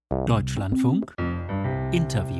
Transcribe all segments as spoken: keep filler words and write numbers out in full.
Deutschlandfunk Interview.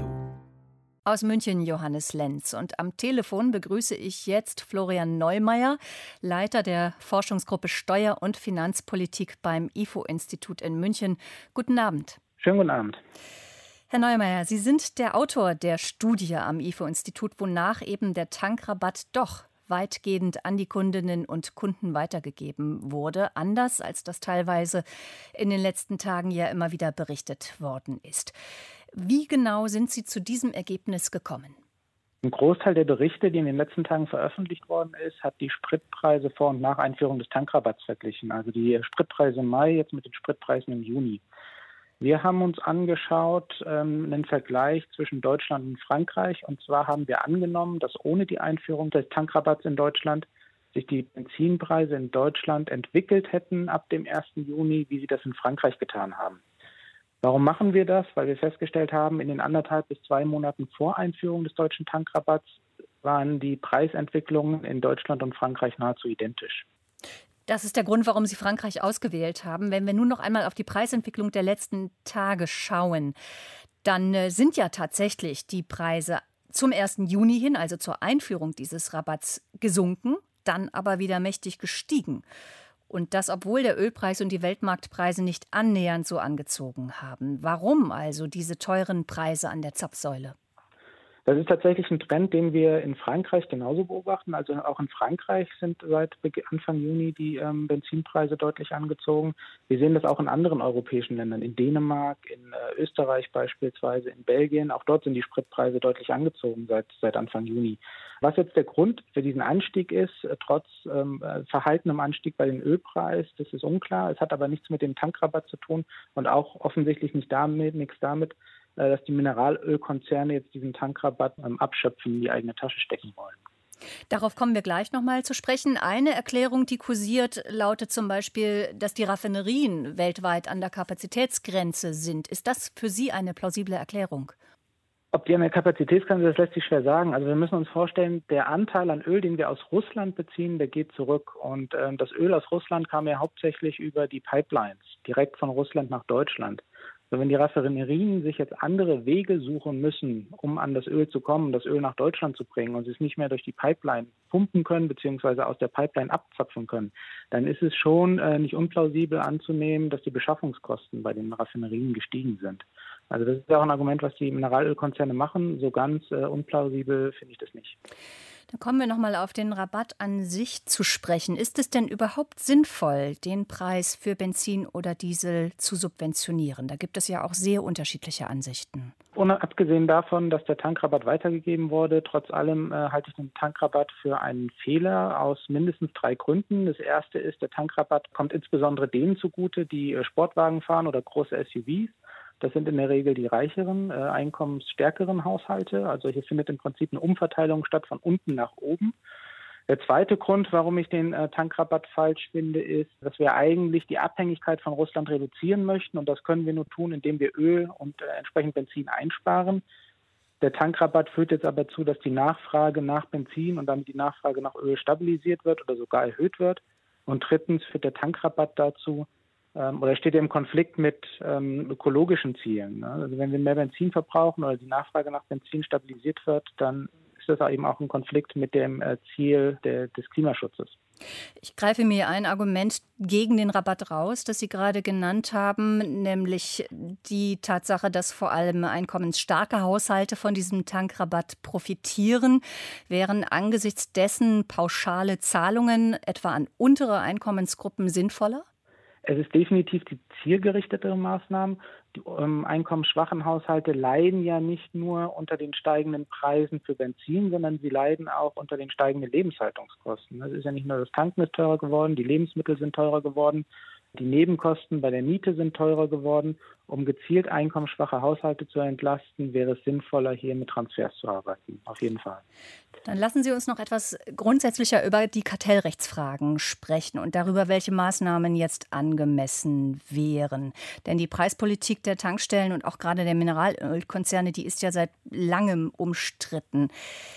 Aus München Johannes Lenz. Und am Telefon begrüße ich jetzt Florian Neumeier, Leiter der Forschungsgruppe Steuer- und Finanzpolitik beim I F O-Institut in München. Guten Abend. Schönen guten Abend. Herr Neumeier, Sie sind der Autor der Studie am I F O-Institut, wonach eben der Tankrabatt doch weitgehend an die Kundinnen und Kunden weitergegeben wurde, anders als das teilweise in den letzten Tagen ja immer wieder berichtet worden ist. Wie genau sind Sie zu diesem Ergebnis gekommen? Ein Großteil der Berichte, die in den letzten Tagen veröffentlicht worden ist, hat die Spritpreise vor und nach Einführung des Tankrabatts verglichen. Also die Spritpreise im Mai jetzt mit den Spritpreisen im Juni. Wir haben uns angeschaut, ähm, einen Vergleich zwischen Deutschland und Frankreich. Und zwar haben wir angenommen, dass ohne die Einführung des Tankrabatts in Deutschland sich die Benzinpreise in Deutschland entwickelt hätten ab dem ersten Juni, wie sie das in Frankreich getan haben. Warum machen wir das? Weil wir festgestellt haben, in den anderthalb bis zwei Monaten vor Einführung des deutschen Tankrabatts waren die Preisentwicklungen in Deutschland und Frankreich nahezu identisch. Das ist der Grund, warum Sie Frankreich ausgewählt haben. Wenn wir nun noch einmal auf die Preisentwicklung der letzten Tage schauen, dann sind ja tatsächlich die Preise zum ersten Juni hin, also zur Einführung dieses Rabatts, gesunken, dann aber wieder mächtig gestiegen. Und das, obwohl der Ölpreis und die Weltmarktpreise nicht annähernd so angezogen haben. Warum also diese teuren Preise an der Zapfsäule? Das ist tatsächlich ein Trend, den wir in Frankreich genauso beobachten. Also auch in Frankreich sind seit Anfang Juni die ähm, Benzinpreise deutlich angezogen. Wir sehen das auch in anderen europäischen Ländern, in Dänemark, in äh, Österreich beispielsweise, in Belgien. Auch dort sind die Spritpreise deutlich angezogen seit, seit Anfang Juni. Was jetzt der Grund für diesen Anstieg ist, äh, trotz ähm, verhaltenem Anstieg bei den Ölpreis, das ist unklar. Es hat aber nichts mit dem Tankrabatt zu tun und auch offensichtlich nicht damit, nichts damit, dass die Mineralölkonzerne jetzt diesen Tankrabatt ähm, abschöpfen, in die eigene Tasche stecken wollen. Darauf kommen wir gleich noch mal zu sprechen. Eine Erklärung, die kursiert, lautet zum Beispiel, dass die Raffinerien weltweit an der Kapazitätsgrenze sind. Ist das für Sie eine plausible Erklärung? Ob die an der Kapazitätsgrenze, das lässt sich schwer sagen. Also wir müssen uns vorstellen, der Anteil an Öl, den wir aus Russland beziehen, der geht zurück. Und ähm, das Öl aus Russland kam ja hauptsächlich über die Pipelines, direkt von Russland nach Deutschland. Also wenn die Raffinerien sich jetzt andere Wege suchen müssen, um an das Öl zu kommen, das Öl nach Deutschland zu bringen und sie es nicht mehr durch die Pipeline pumpen können beziehungsweise aus der Pipeline abzapfen können, dann ist es schon äh, nicht unplausibel anzunehmen, dass die Beschaffungskosten bei den Raffinerien gestiegen sind. Also das ist ja auch ein Argument, was die Mineralölkonzerne machen. So ganz äh, unplausibel finde ich das nicht. Dann kommen wir noch mal auf den Rabatt an sich zu sprechen. Ist es denn überhaupt sinnvoll, den Preis für Benzin oder Diesel zu subventionieren? Da gibt es ja auch sehr unterschiedliche Ansichten. Ohne abgesehen davon, dass der Tankrabatt weitergegeben wurde, trotz allem äh, halte ich den Tankrabatt für einen Fehler aus mindestens drei Gründen. Das erste ist, der Tankrabatt kommt insbesondere denen zugute, die äh, Sportwagen fahren oder große S U Vs. Das sind in der Regel die reicheren, äh, einkommensstärkeren Haushalte. Also hier findet im Prinzip eine Umverteilung statt von unten nach oben. Der zweite Grund, warum ich den äh, Tankrabatt falsch finde, ist, dass wir eigentlich die Abhängigkeit von Russland reduzieren möchten. Und das können wir nur tun, indem wir Öl und äh, entsprechend Benzin einsparen. Der Tankrabatt führt jetzt aber zu, dass die Nachfrage nach Benzin und damit die Nachfrage nach Öl stabilisiert wird oder sogar erhöht wird. Und drittens führt der Tankrabatt dazu, oder steht er im Konflikt mit ähm, ökologischen Zielen. Ne? Also wenn wir mehr Benzin verbrauchen oder die Nachfrage nach Benzin stabilisiert wird, dann ist das eben auch ein Konflikt mit dem äh, Ziel der, des Klimaschutzes. Ich greife mir ein Argument gegen den Rabatt raus, das Sie gerade genannt haben, nämlich die Tatsache, dass vor allem einkommensstarke Haushalte von diesem Tankrabatt profitieren, wären angesichts dessen pauschale Zahlungen etwa an untere Einkommensgruppen sinnvoller? Es ist definitiv die zielgerichtetere Maßnahme. Die ähm, einkommensschwachen Haushalte leiden ja nicht nur unter den steigenden Preisen für Benzin, sondern sie leiden auch unter den steigenden Lebenshaltungskosten. Es ist ja nicht nur das Tanken ist teurer geworden, die Lebensmittel sind teurer geworden, die Nebenkosten bei der Miete sind teurer geworden. Um gezielt einkommensschwache Haushalte zu entlasten, wäre es sinnvoller, hier mit Transfers zu arbeiten. Auf jeden Fall. Dann lassen Sie uns noch etwas grundsätzlicher über die Kartellrechtsfragen sprechen und darüber, welche Maßnahmen jetzt angemessen wären. Denn die Preispolitik der Tankstellen und auch gerade der Mineralölkonzerne, die ist ja seit langem umstritten.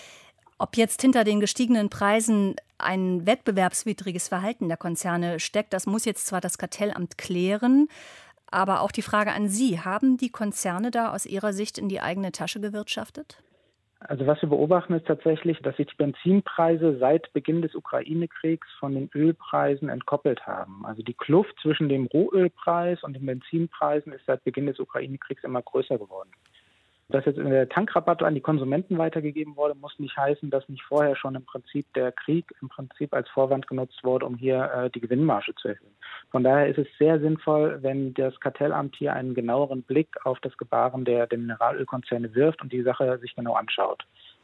Ob jetzt hinter den gestiegenen Preisen ein wettbewerbswidriges Verhalten der Konzerne steckt, das muss jetzt zwar das Kartellamt klären, Aber auch die Frage an Sie, haben die Konzerne da aus Ihrer Sicht in die eigene Tasche gewirtschaftet? Also was wir beobachten, ist tatsächlich, dass sich die Benzinpreise seit Beginn des Ukraine-Kriegs von den Ölpreisen entkoppelt haben. Also die Kluft zwischen dem Rohölpreis und den Benzinpreisen ist seit Beginn des Ukraine-Kriegs immer größer geworden. Dass jetzt der Tankrabatt an die Konsumenten weitergegeben wurde, muss nicht heißen, dass nicht vorher schon im Prinzip der Krieg im Prinzip als Vorwand genutzt wurde, um hier äh, die Gewinnmarge zu erhöhen. Von daher ist es sehr sinnvoll, wenn das Kartellamt hier einen genaueren Blick auf das Gebaren der, der Mineralölkonzerne wirft und die Sache sich genau anschaut.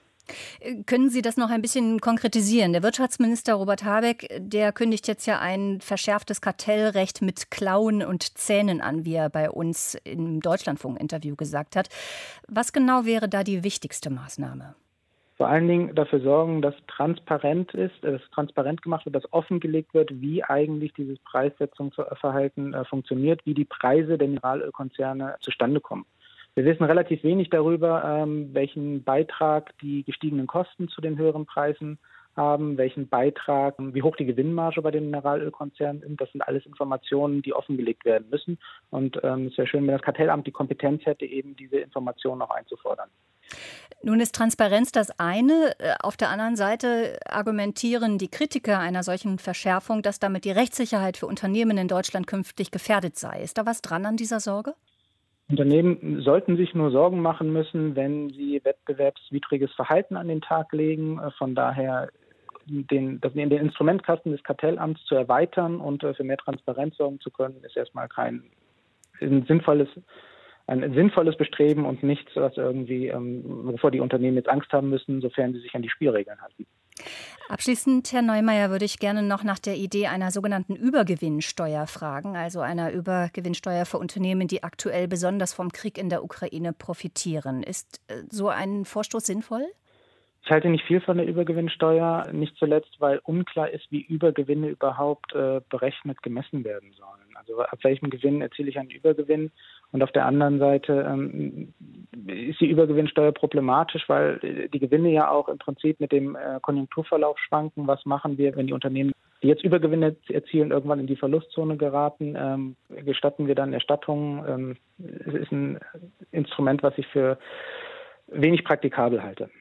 Können Sie das noch ein bisschen konkretisieren? Der Wirtschaftsminister Robert Habeck, der kündigt jetzt ja ein verschärftes Kartellrecht mit Klauen und Zähnen an, wie er bei uns im Deutschlandfunk-Interview gesagt hat. Was genau wäre da die wichtigste Maßnahme? Vor allen Dingen dafür sorgen, dass transparent ist, dass transparent gemacht wird, dass offengelegt wird, wie eigentlich dieses Preissetzungsverhalten äh, funktioniert, wie die Preise der Mineralölkonzerne zustande kommen. Wir wissen relativ wenig darüber, ähm, welchen Beitrag die gestiegenen Kosten zu den höheren Preisen haben, welchen Beitrag, wie hoch die Gewinnmarge bei den Mineralölkonzernen sind. Das sind alles Informationen, die offengelegt werden müssen. Und ähm, es wäre schön, wenn das Kartellamt die Kompetenz hätte, eben diese Informationen auch einzufordern. Nun ist Transparenz das eine. Auf der anderen Seite argumentieren die Kritiker einer solchen Verschärfung, dass damit die Rechtssicherheit für Unternehmen in Deutschland künftig gefährdet sei. Ist da was dran an dieser Sorge? Unternehmen sollten sich nur Sorgen machen müssen, wenn sie wettbewerbswidriges Verhalten an den Tag legen. Von daher den, den Instrumentkasten des Kartellamts zu erweitern und für mehr Transparenz sorgen zu können, ist erstmal kein ein sinnvolles, ein sinnvolles Bestreben und nichts, was irgendwie, wovor die Unternehmen jetzt Angst haben müssen, sofern sie sich an die Spielregeln halten. Abschließend, Herr Neumeier, würde ich gerne noch nach der Idee einer sogenannten Übergewinnsteuer fragen, also einer Übergewinnsteuer für Unternehmen, die aktuell besonders vom Krieg in der Ukraine profitieren. Ist so ein Vorstoß sinnvoll? Ich halte nicht viel von der Übergewinnsteuer, nicht zuletzt, weil unklar ist, wie Übergewinne überhaupt äh, berechnet gemessen werden sollen. Also ab welchem Gewinn erziele ich einen Übergewinn? Und auf der anderen Seite ähm, ist die Übergewinnsteuer problematisch, weil die Gewinne ja auch im Prinzip mit dem äh, Konjunkturverlauf schwanken. Was machen wir, wenn die Unternehmen, die jetzt Übergewinne erzielen, irgendwann in die Verlustzone geraten? Ähm, gestatten wir dann Erstattungen? Ähm, es ist ein Instrument, was ich für wenig praktikabel halte.